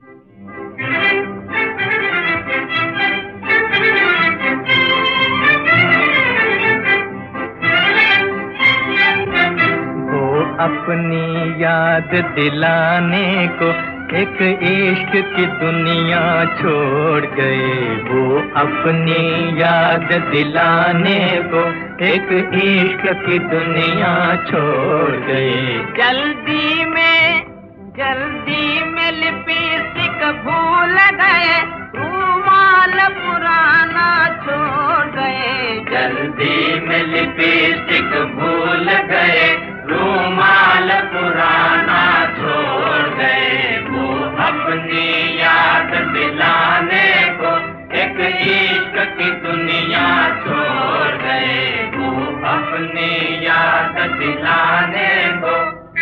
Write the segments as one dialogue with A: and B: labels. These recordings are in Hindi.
A: अपनी याद दिलाने को एक इश्क की दुनिया छोड़ गए। वो अपनी याद दिलाने को एक इश्क की दुनिया छोड़ गए।
B: जल्दी में लिपस्टिक भूल गए, रूमाल पुराना छोड़ गए।
A: जल्दी में लिपस्टिक भूल गए, रूमाल पुराना छोड़ गए। वो अपनी याद दिलाने को एक इश्क की दुनिया छोड़ गए। वो अपनी याद दिलाने को।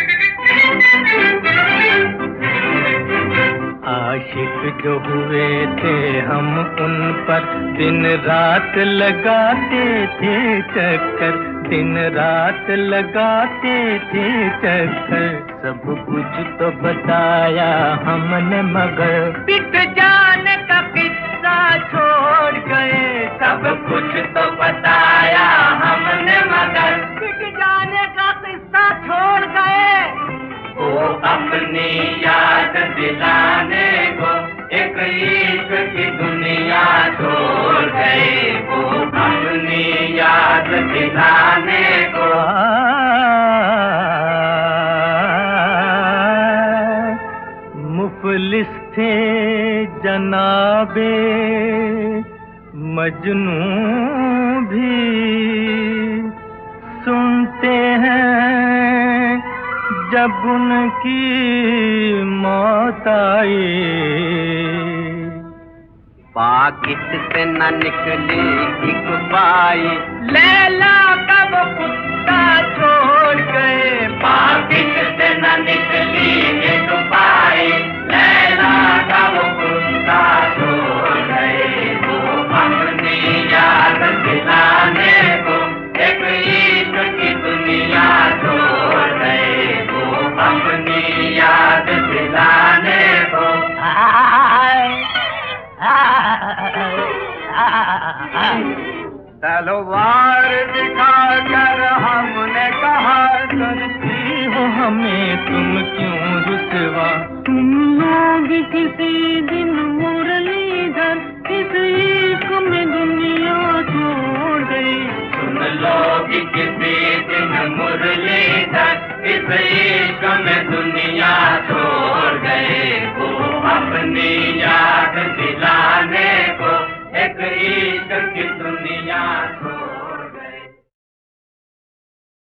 A: आशिक जो हुए थे हम उन पर दिन रात लगाते थे चक्कर, दिन रात लगाते थे चक्कर। सब कुछ तो बताया हमने मगर
B: पिट जाने का किस्सा छोड़ गए।
A: सब कुछ तो बताया हमने मगर
B: पिट जाने का किस्सा छोड़ गए।
A: वो अपनी याद दिलाने को एक इश्क की दुनिया छोड़ गए। वो अपनी याद दिलाने को। मुफलिस थे जनाबे मजनू भी, सुनते हैं जब उनकी मौत आई।
B: पाकिट से न निकली एक पाई, लैला का वो कुत्ता छोड़ गए।
A: पाकिट से न निकली एक पाई, लैला का वो कुत्ता छोड़ गए। वो अपनी याद दिलाने को एक इश्क की दुनिया छोड़ गए। वो अपनी याद दिलाने को।
B: तलवार दिखाकर हमने कहा,
A: करती हो हमें तुम क्यों रुसवा।
B: तुम लोग किसी दिन मुरलीधर इस इश्क में दुनिया छोड़ गई।
A: सुन लोग किसी दिन मुरलीधर इस इश्क में दुनिया छोड़ गए। वो अपनी याद दिला